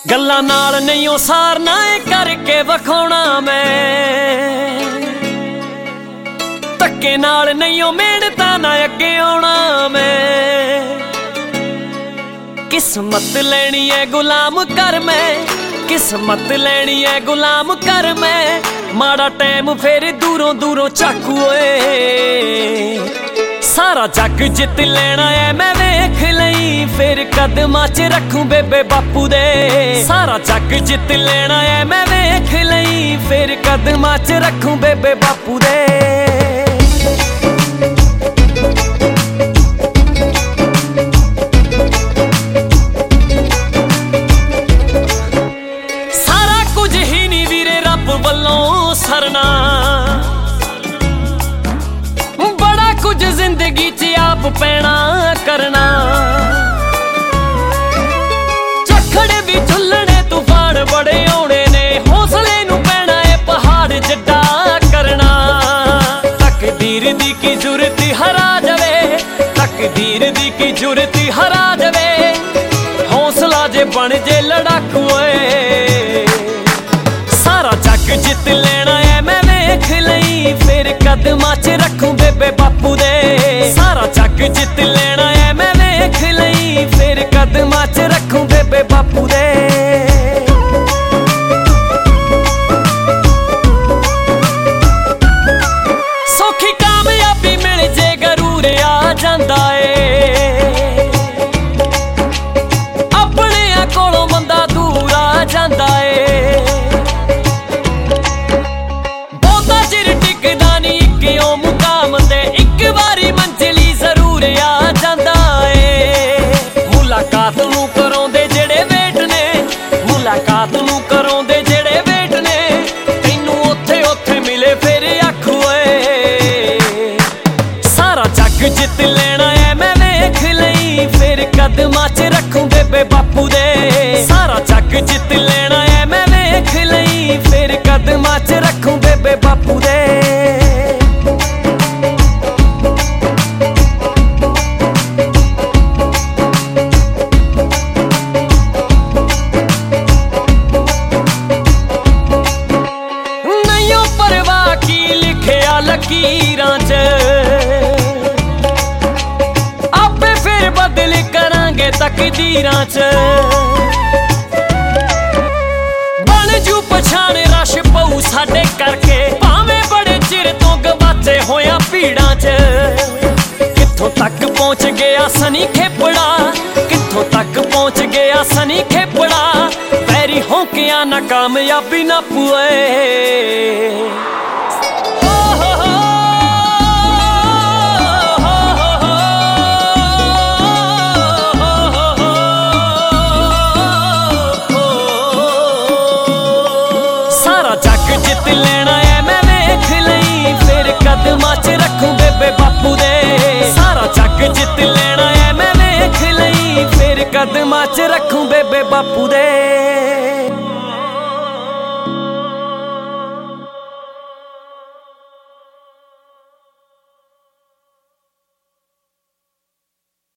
गल्लां नाल नहीं सारना करके वखाउणा मैं, धक्के नाल नहीं मेहनतां ना अगे आउणा मैं। किस्मत लैनी है गुलाम कर मैं, किस्मत लैनी है गुलाम कर मैं। माड़ा टाइम फिर दूरों दूरों चाकू सारा जग जित लेना है मैं वेख लई, फिर कदमां च रखूं बेबे बापू दे। सारा जग जित लेना है मैं वेख लई, फिर कदमां च रखूं बेबे बापू दे। सारा कुछ ही नहीं वीरे रब वल्लों सरना, कुछ जिंदगी च आप पैना करना। झखड़ भी झुलने तूफान बड़े आने ने, हौसले नू पैना है पहाड़ जड्डा करना। तकदीर दी की जुरत हरा जावे, तकदीर दी की जुरत हरा जावे। हौसला जे बन जे लड़ाकू सारा जग जित लेना है मैं वेख लई, फिर कदमां च रखूं बेबे बापू दे। सारा जग जित लेना है मैं वेख लई, फिर कदमां च रखूं बेबे बापू दे। सौखी कामयाबी मिल जे गरूर आ जांदा ए, अपने कोलों बंदा दूर आ जांदा ए। बहुता चिर टिकदा नहीं इक्को मुकाम ते, एक बारी मंजिली जरूर आ जांदा ए। मुलाकात नू कराउंदे जेड़े वेट ने, मुलाकात नू कराउंदे जेड़े वेट ने। तैनू ओथे ओथे मिले फिर आखू सारा जग जित लेना है मैं वेख लई, फिर कदमां च रखूं बेबे बापू दे। सारा जग जित लेना है मैं वेख लई, फिर कदमां च रखूं बेबे बापू दे। लकीरां च आपे फिर बदल करांगे तकदीरां च। बन जू पछाण रश पऊ साडे करके, भावें बड़े चिर तो गवाचे होया भीड़ां च। कित्थों तक पहुंच गया सनी खेपड़ा, कित्थों तक पहुंच गया सनी खेपड़ा। पैरी होंकियां ना कामयाबी ना पुए जित लेना है मैं वेख लई, फिर कदमां च रखूं बेबे बापू दे। सारा जग जित लेना है मैं वेख लई, फिर कदमां च रखूं बेबे बापू दे।